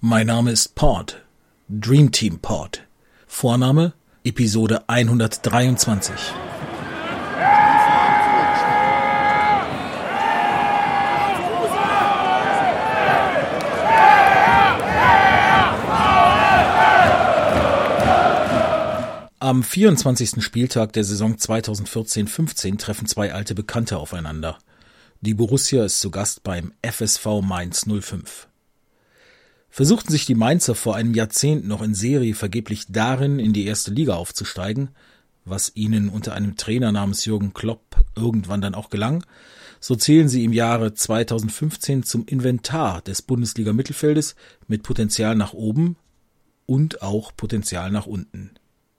Mein Name ist Pod, Dream Team Pod. Vorname Episode 123. Am 24. Spieltag der Saison 2014-15 treffen zwei alte Bekannte aufeinander. Die Borussia ist zu Gast beim FSV Mainz 05. Versuchten sich die Mainzer vor einem Jahrzehnt noch in Serie vergeblich darin, in die erste Liga aufzusteigen, was ihnen unter einem Trainer namens Jürgen Klopp irgendwann dann auch gelang, so zählen sie im Jahre 2015 zum Inventar des Bundesliga-Mittelfeldes mit Potenzial nach oben und auch Potenzial nach unten.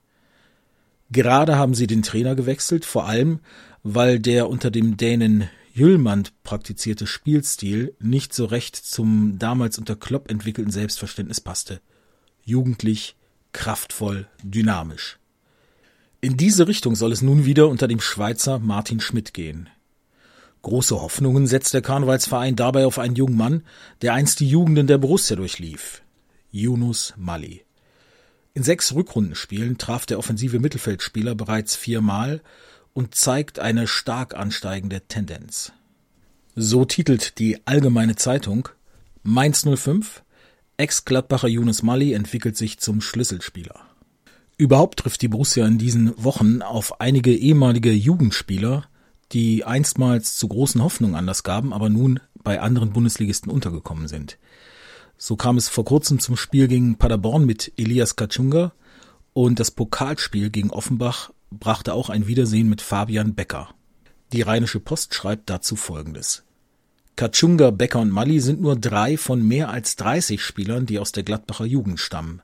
Gerade haben sie den Trainer gewechselt, vor allem, weil der unter dem Dänen Hjulmand praktizierte Spielstil nicht so recht zum damals unter Klopp entwickelten Selbstverständnis passte. Jugendlich, kraftvoll, dynamisch. In diese Richtung soll es nun wieder unter dem Schweizer Martin Schmidt gehen. Große Hoffnungen setzt der Karnevalsverein dabei auf einen jungen Mann, der einst die Jugenden der Borussia durchlief. Yunus Mali. In 6 Rückrundenspielen traf der offensive Mittelfeldspieler bereits 4-mal und zeigt eine stark ansteigende Tendenz. So titelt die Allgemeine Zeitung: Mainz 05, Ex-Gladbacher Yunus Mali entwickelt sich zum Schlüsselspieler. Überhaupt trifft die Borussia in diesen Wochen auf einige ehemalige Jugendspieler, die einstmals zu großen Hoffnungen Anlass gaben, aber nun bei anderen Bundesligisten untergekommen sind. So kam es vor kurzem zum Spiel gegen Paderborn mit Elias Kachunga und das Pokalspiel gegen Offenbach brachte auch ein Wiedersehen mit Fabian Becker. Die Rheinische Post schreibt dazu Folgendes: Kachunga, Becker und Mali sind nur 3 von mehr als 30 Spielern, die aus der Gladbacher Jugend stammen.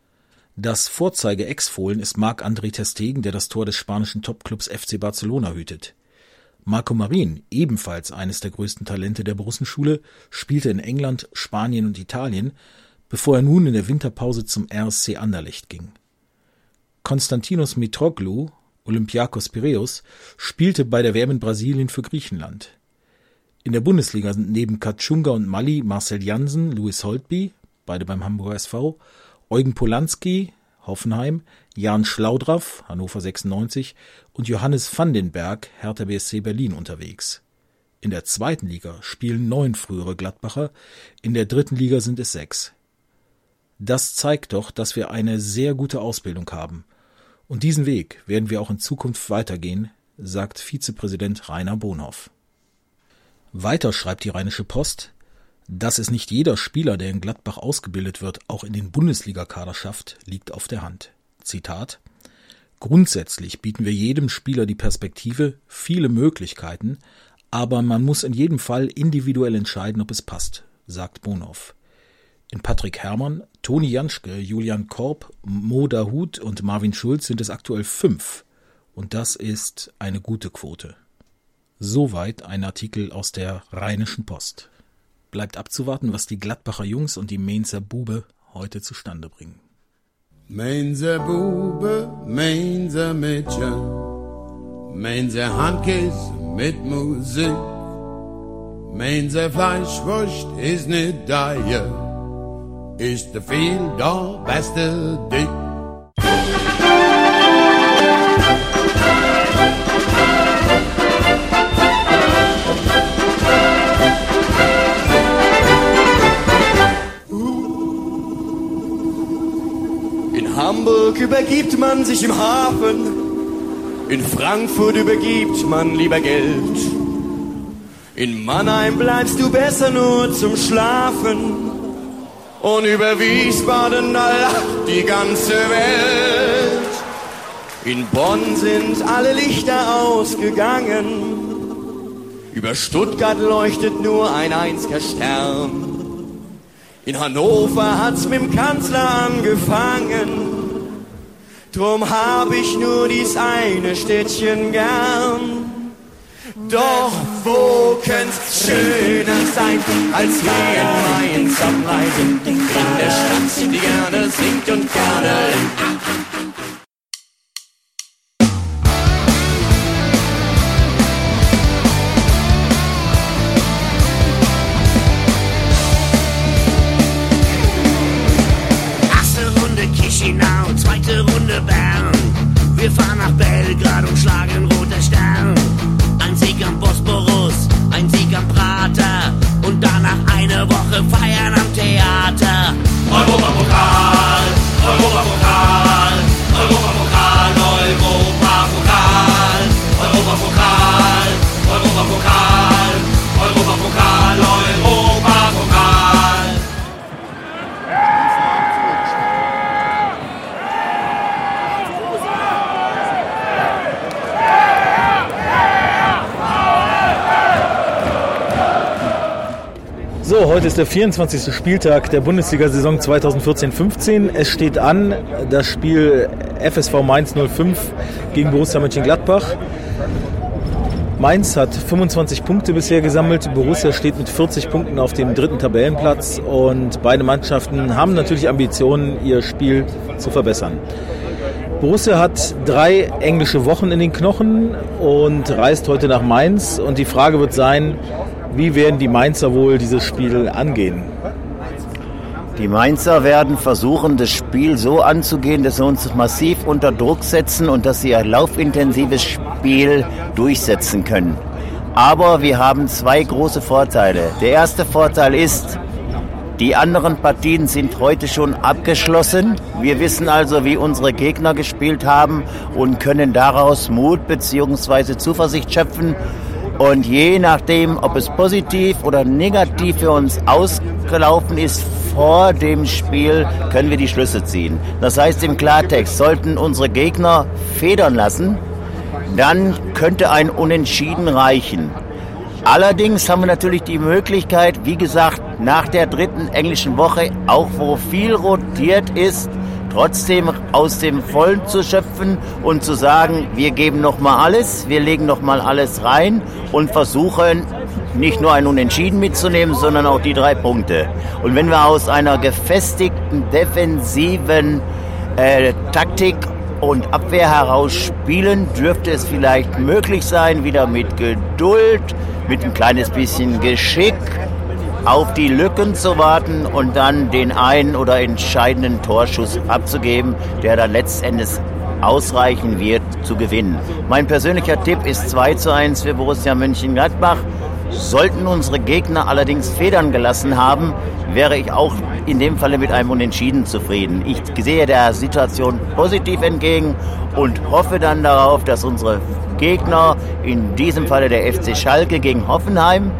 Das Vorzeige-Ex-Fohlen ist Marc-André ter Stegen, der das Tor des spanischen Topclubs FC Barcelona hütet. Marco Marin, ebenfalls eines der größten Talente der Borussenschule, spielte in England, Spanien und Italien, bevor er nun in der Winterpause zum RSC Anderlecht ging. Konstantinos Mitroglou, Olympiakos Piräus, spielte bei der WM in Brasilien für Griechenland. In der Bundesliga sind neben Kachunga und Mali Marcel Jansen, Louis Holtby, beide beim Hamburger SV, Eugen Polanski, Hoffenheim, Jan Schlaudraff, Hannover 96 und Johannes van den Berg, Hertha BSC Berlin unterwegs. In der 2. Liga spielen 9 frühere Gladbacher, in der 3. Liga sind es 6. Das zeigt doch, dass wir eine sehr gute Ausbildung haben. Und diesen Weg werden wir auch in Zukunft weitergehen, sagt Vizepräsident Rainer Bonhoff. Weiter schreibt die Rheinische Post: Dass es nicht jeder Spieler, der in Gladbach ausgebildet wird, auch in den Bundesligakader schafft, liegt auf der Hand. Zitat: Grundsätzlich bieten wir jedem Spieler die Perspektive, viele Möglichkeiten, aber man muss in jedem Fall individuell entscheiden, ob es passt, sagt Bonhoff. In Patrick Herrmann, Toni Janschke, Julian Korb, Mo Dahoud und Marvin Schulz sind es aktuell 5. Und das ist eine gute Quote. Soweit ein Artikel aus der Rheinischen Post. Bleibt abzuwarten, was die Gladbacher Jungs und die Mainzer Bube heute zustande bringen. Mainzer Bube, Mainzer Mädchen, Mainzer Handkäse mit Musik, Mainzer Fleischwurst ist nicht Deier, ist der viel der beste Dick. In Hamburg übergibt man sich im Hafen, in Frankfurt übergibt man lieber Geld. In Mannheim bleibst du besser nur zum Schlafen und über Wiesbaden lacht die ganze Welt. In Bonn sind alle Lichter ausgegangen, über Stuttgart leuchtet nur ein einziger Stern. In Hannover hat's mit dem Kanzler angefangen, drum hab ich nur dies eine Städtchen gern. Doch wo könnt's schöner sein, als hier in Mainz am Rhein, in der Stadt, die gerne singt und gerne für Bern. Wir fahren nach Belgrad und schlagen roter Stern. Ein Sieg am Bosporus, ein Sieg am Prater und danach eine Woche feiern am Theater. Europapokal, Europapokal, Europapokal, Europapokal, Europapokal, Europapokal, Europapokal, Europapokal. So, heute ist der 24. Spieltag der Bundesliga-Saison 2014-15. Es steht an das Spiel FSV Mainz 05 gegen Borussia Mönchengladbach. Mainz hat 25 Punkte bisher gesammelt, Borussia steht mit 40 Punkten auf dem 3. Tabellenplatz und beide Mannschaften haben natürlich Ambitionen, ihr Spiel zu verbessern. Borussia hat 3 englische Wochen in den Knochen und reist heute nach Mainz und die Frage wird sein, wie werden die Mainzer wohl dieses Spiel angehen? Die Mainzer werden versuchen, das Spiel so anzugehen, dass sie uns massiv unter Druck setzen und dass sie ein laufintensives Spiel durchsetzen können. Aber wir haben 2 große Vorteile. Der erste Vorteil ist, die anderen Partien sind heute schon abgeschlossen. Wir wissen also, wie unsere Gegner gespielt haben und können daraus Mut bzw. Zuversicht schöpfen. Und je nachdem, ob es positiv oder negativ für uns ausgelaufen ist vor dem Spiel, können wir die Schlüsse ziehen. Das heißt im Klartext, sollten unsere Gegner federn lassen, dann könnte ein Unentschieden reichen. Allerdings haben wir natürlich die Möglichkeit, wie gesagt, nach der 3. englischen Woche, auch wo viel rotiert ist, trotzdem aus dem Vollen zu schöpfen und zu sagen, wir geben nochmal alles, wir legen nochmal alles rein und versuchen nicht nur ein Unentschieden mitzunehmen, sondern auch die 3 Punkte. Und wenn wir aus einer gefestigten, defensiven Taktik und Abwehr heraus spielen, dürfte es vielleicht möglich sein, wieder mit Geduld, mit ein kleines bisschen Geschick auf die Lücken zu warten und dann den einen oder entscheidenden Torschuss abzugeben, der dann letztendlich ausreichen wird, zu gewinnen. Mein persönlicher Tipp ist 2:1 für Borussia Mönchengladbach. Sollten unsere Gegner allerdings Federn gelassen haben, wäre ich auch in dem Falle mit einem Unentschieden zufrieden. Ich sehe der Situation positiv entgegen und hoffe dann darauf, dass unsere Gegner, in diesem Falle der FC Schalke gegen Hoffenheim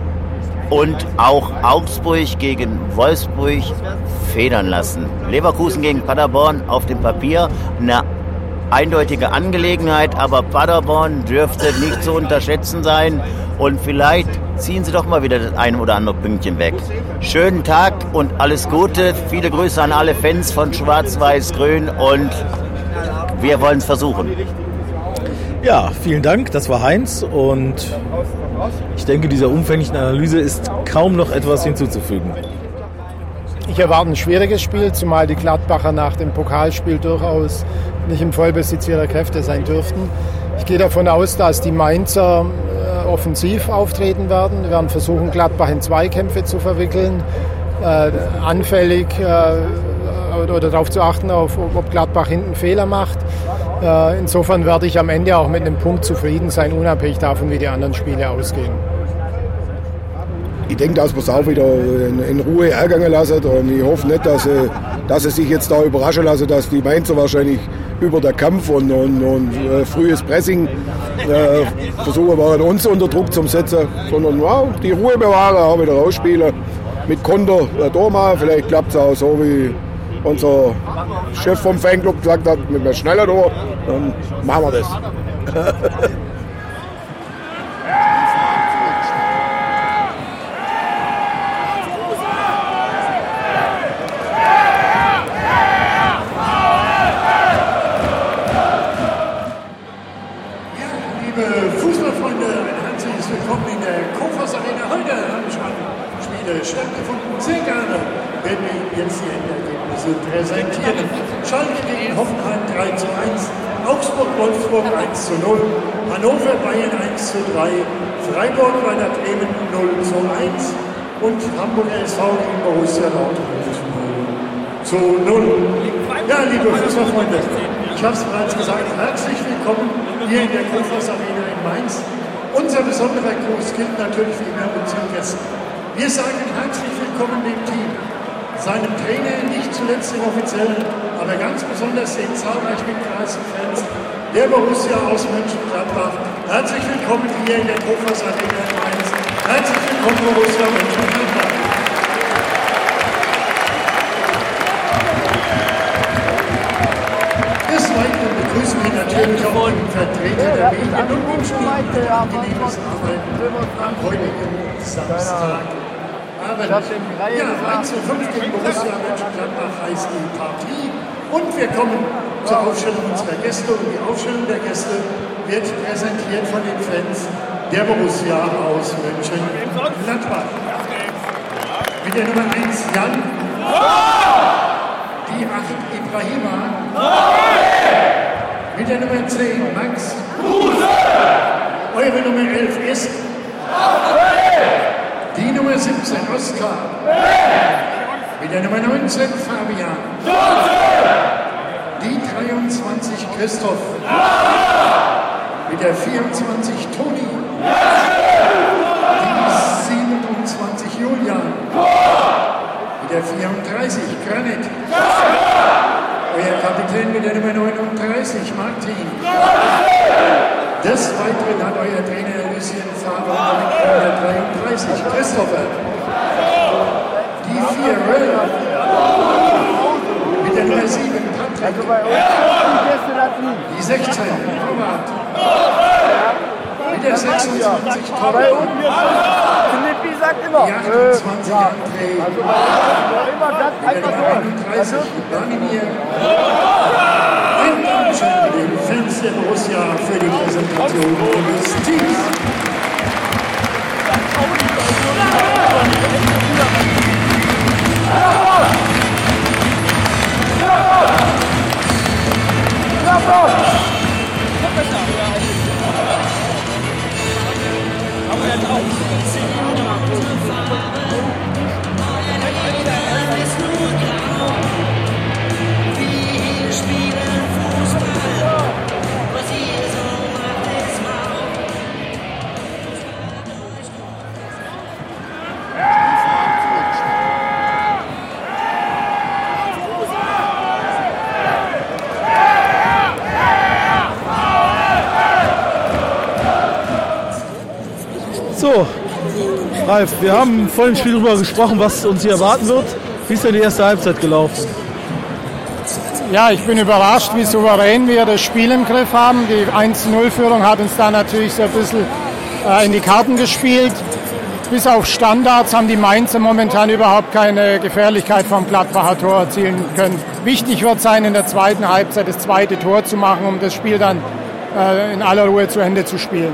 und auch Augsburg gegen Wolfsburg, federn lassen. Leverkusen gegen Paderborn auf dem Papier eine eindeutige Angelegenheit, aber Paderborn dürfte nicht zu unterschätzen sein und vielleicht ziehen sie doch mal wieder das eine oder andere Pünktchen weg. Schönen Tag und alles Gute. Viele Grüße an alle Fans von Schwarz-Weiß-Grün und wir wollen es versuchen. Ja, vielen Dank, das war Heinz und ich denke, dieser umfänglichen Analyse ist kaum noch etwas hinzuzufügen. Ich erwarte ein schwieriges Spiel, zumal die Gladbacher nach dem Pokalspiel durchaus nicht im Vollbesitz ihrer Kräfte sein dürften. Ich gehe davon aus, dass die Mainzer offensiv auftreten werden. Wir werden versuchen, Gladbach in Zweikämpfe zu verwickeln, anfällig oder darauf zu achten, ob Gladbach hinten Fehler macht. Insofern werde ich am Ende auch mit einem Punkt zufrieden sein, unabhängig davon, wie die anderen Spiele ausgehen. Ich denke, dass wir es auch wieder in Ruhe ärgern lassen und ich hoffe nicht, dass sie sich jetzt da überraschen lassen, dass die Mainzer wahrscheinlich über den Kampf und frühes Pressing versuchen werden, uns unter Druck zu setzen, sondern die Ruhe bewahren, auch wieder rausspielen, mit Konter Dorma, vielleicht klappt es auch so, wie unser Chef vom Fanclub gesagt hat, mit mehr schneller durch, dann machen wir das. Fußballfreunde, ein herzliches Willkommen in der Kofas Arena. Heute habe ich Spiele stattgefunden. Sehr gerne werden wir Ihnen jetzt die Endergebnisse präsentieren. Schalke gegen Hoffenheim 3:1, Augsburg-Wolfsburg 1:0, Hannover-Bayern 1:3, Freiburg-Werder Bremen 0:1 und Hamburg SV gegen Borussia Dortmund 0:0. Ja, liebe Fußballfreunde, Ich habe es bereits gesagt, herzlich willkommen hier in der Kofas Arena in Mainz. Unser besonderer Gruß gilt natürlich wie immer unseren Gästen. Wir sagen herzlich willkommen dem Team, seinem Trainer, nicht zuletzt den Offiziellen, aber ganz besonders den zahlreich mitgereisten Fans der Borussia aus Mönchengladbach. Herzlich willkommen hier in der Kofas Arena in Mainz. Herzlich willkommen Borussia Mönchengladbach. Des Weiteren begrüßen wir natürlich auch den Vertreter der Medien und wünschen Ihnen ein angenehmes Arbeiten am heutigen Samstag. Ja, 1:5 gegen Borussia Mönchengladbach heißt die Partie. Und wir kommen zur Aufstellung unserer Gäste. Und die Aufstellung der Gäste wird präsentiert von den Fans der Borussia aus Mönchengladbach. Mit der Nummer 1 Jan. Die 8 Ibrahima. Mit der Nummer 10 Max. Eure Nummer 11 ist. Die Nummer 17 Oskar. Mit der Nummer 19 Fabian. Die 23 Christoph. Mit der 24 Toni. Die 27 Julian. Mit der 34 Granit. Euer Kapitän mit der Nummer 39 Martin. Des Weiteren hat euer Trainer Lucien Faber mit der Nummer 33 Christopher. Die 4 Röll. Mit der Nummer 7 Patrick. Die 16 Robert. Mit der 26 Torben. Die 28 André. Mit der Nummer 31 Banimir. Ein Dankeschön den Fans der Borussia für die Präsentation des Teams. So, Ralf, wir haben vor dem Spiel darüber gesprochen, was uns hier erwarten wird. Wie ist denn die erste Halbzeit gelaufen? Ja, ich bin überrascht, wie souverän wir das Spiel im Griff haben. Die 1:0-Führung hat uns da natürlich so ein bisschen in die Karten gespielt. Bis auf Standards haben die Mainzer momentan überhaupt keine Gefährlichkeit vom Gladbacher Tor erzielen können. Wichtig wird sein, in der zweiten Halbzeit das zweite Tor zu machen, um das Spiel dann in aller Ruhe zu Ende zu spielen.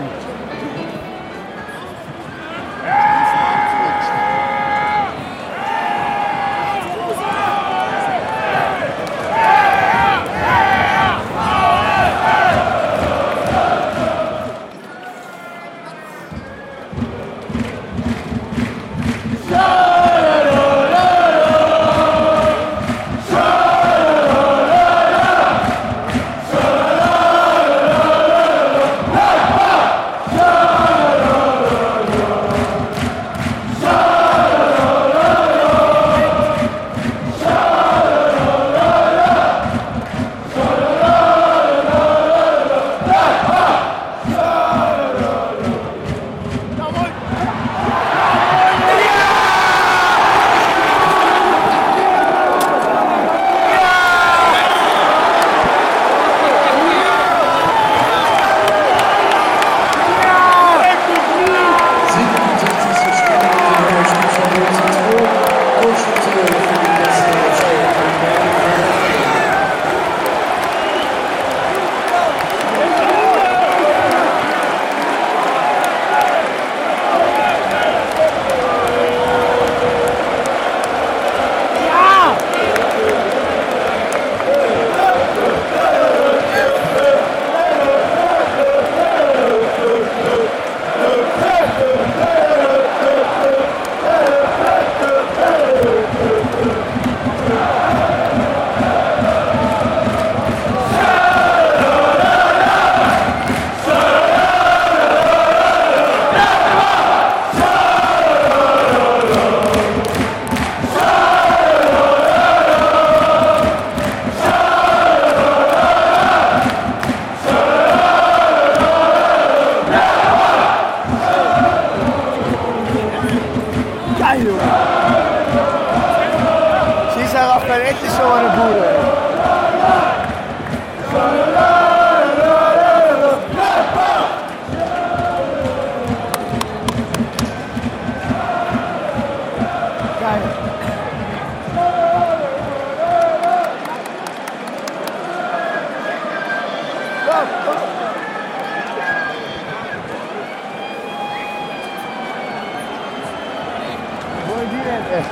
der Raphael, endlich schon mal eine Bude. Geil. Wo sind die denn?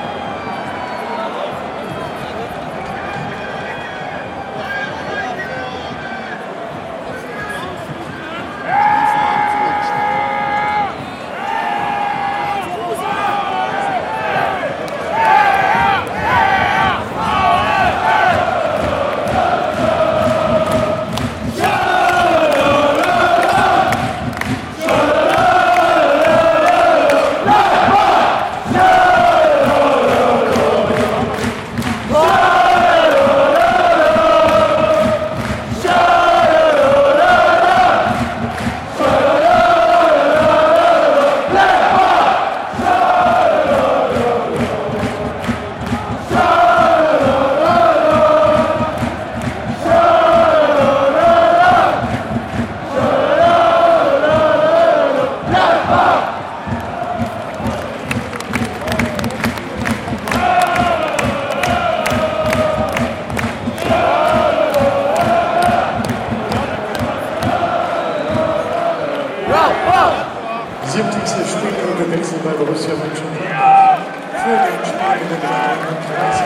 Wechsel bei Borussia Mönchengladbach. Für den Spiel mit 31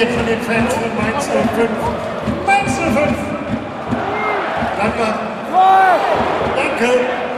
präsentiert von den Fans von Mainz 05. Mainz 05! Danke! Danke!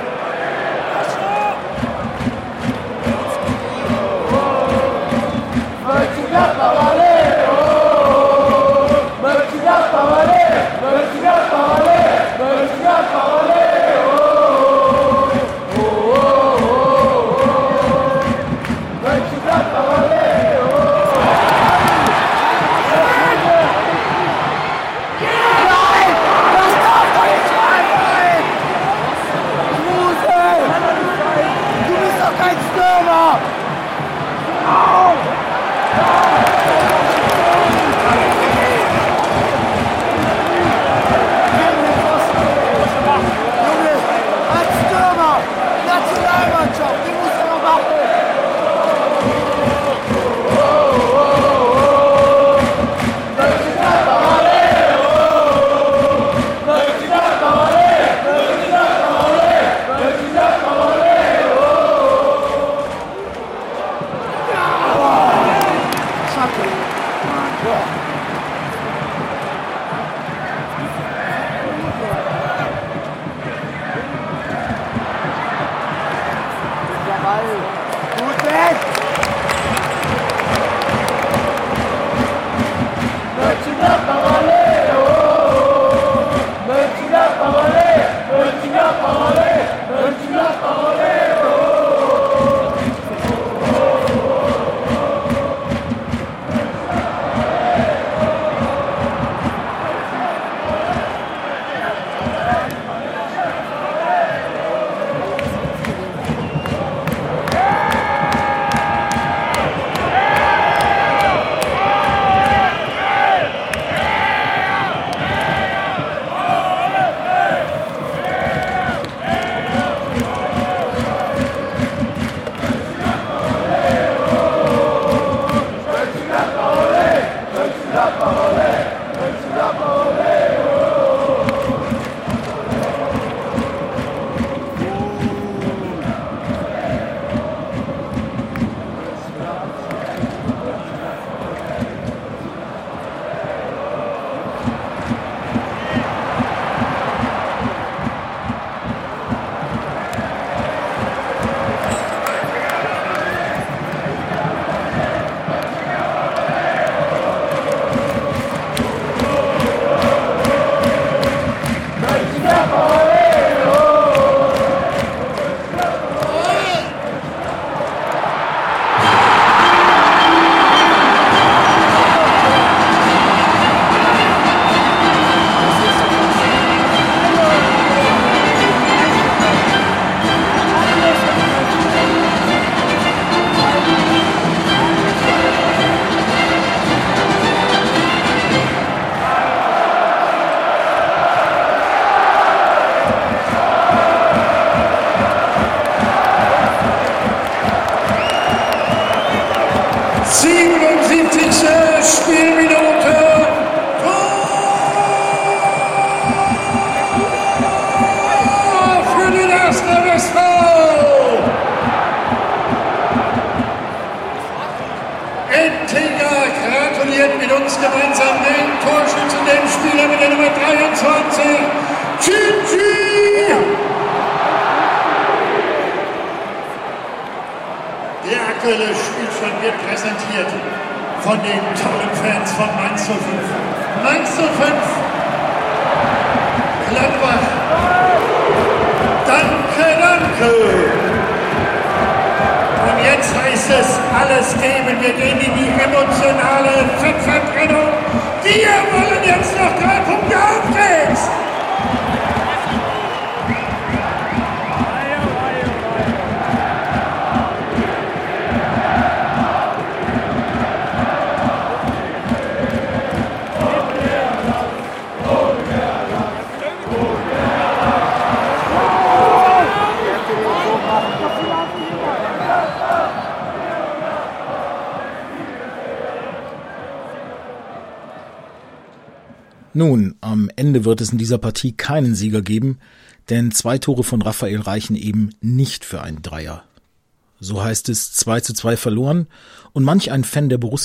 Nun, am Ende wird es in dieser Partie keinen Sieger geben, denn 2 Tore von Raphael reichen eben nicht für einen Dreier. So heißt es 2:2 verloren und manch ein Fan der Borussia ist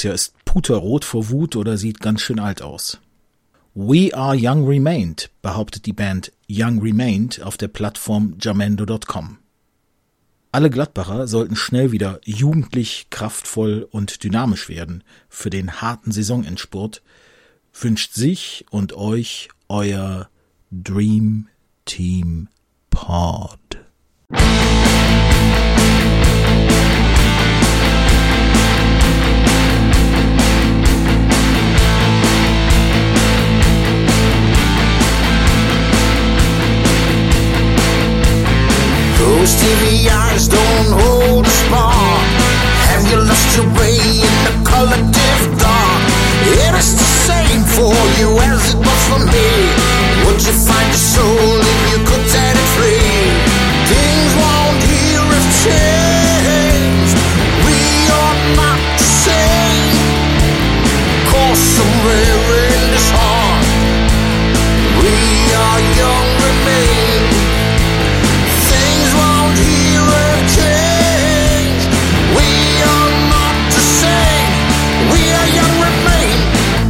puterrot vor Wut oder sieht ganz schön alt aus. We Are Young Remained, behauptet die Band Young Remained auf der Plattform jamendo.com. Alle Gladbacher sollten schnell wieder jugendlich, kraftvoll und dynamisch werden für den harten Saisonendspurt, wünscht sich und euch euer Dream Team Pod. Those TV eyes don't hold a spark. Have you lost your way in the collective dark? It is the same for you as it was for me. Would you find your soul if you could set it free? Things won't here have changed. We are not the same. Cause somewhere in this heart we are young remain. Things won't here have changed. We are not the same. We are young remain.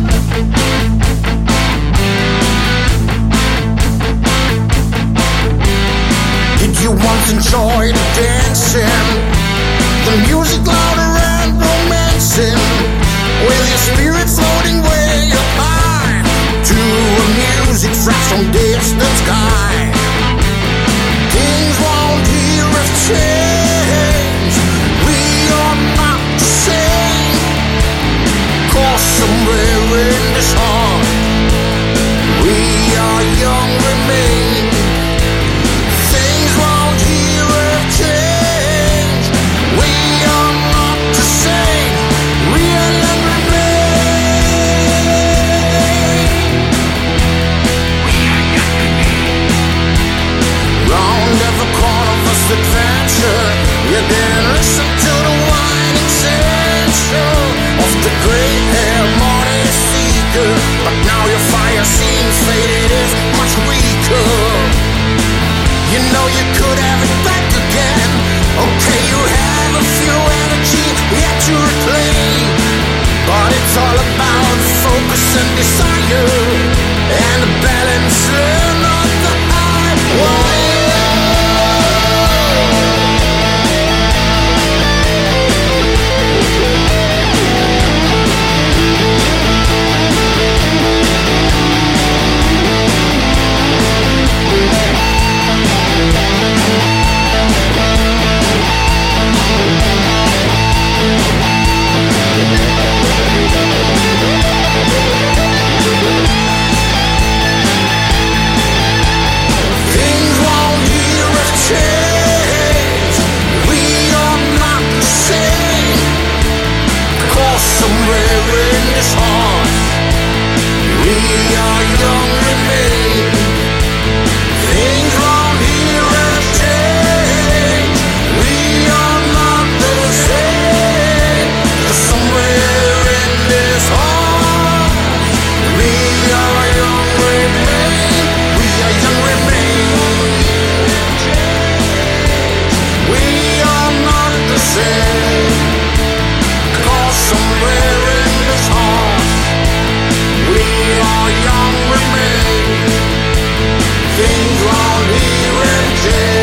Did you once enjoy the dancing? The music louder and romancing, with your spirit floating way up high to a music fresh from distant sky. Things won't here have changed. We are not the same. Cause somewhere in this heart we are young remain. Things won't here have changed. We are not the same. We are young remain. We are young remain. Round every corner of this adventure, you didn't listen to the whining censure of the great hair money seeker. But now your fire seems faded, is much weaker. You know you could have it back again. Okay, you have a few energy yet to reclaim, but it's all about focus and desire, and the balance of the highway. Things won't be changed.